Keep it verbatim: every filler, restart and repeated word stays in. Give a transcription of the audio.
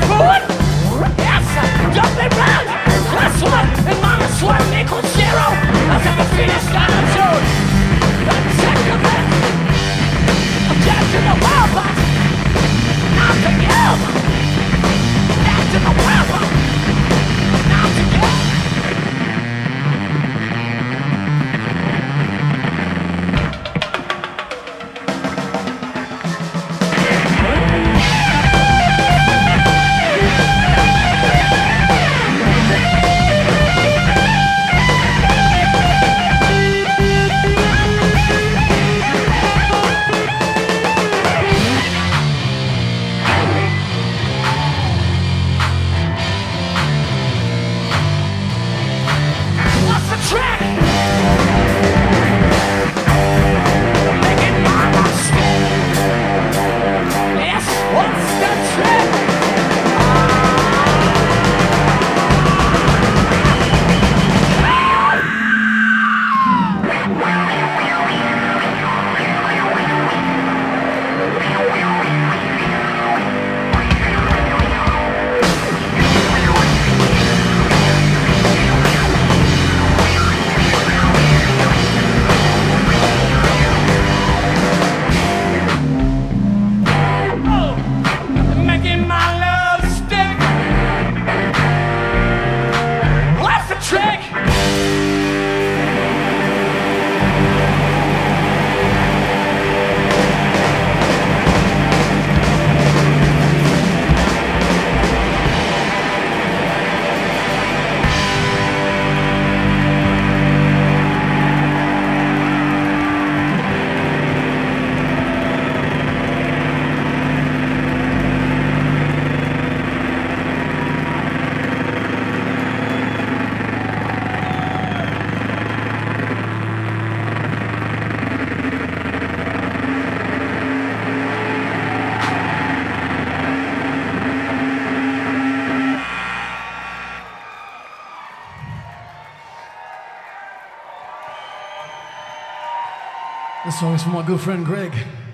forward. Yes, jumping round. That's what, and minus one equals zero. As if the finish line I'm told. Let's take a breath. I'm dead to the world, but not to you. Dead to the world, but not to you. This song is for my good friend Greg.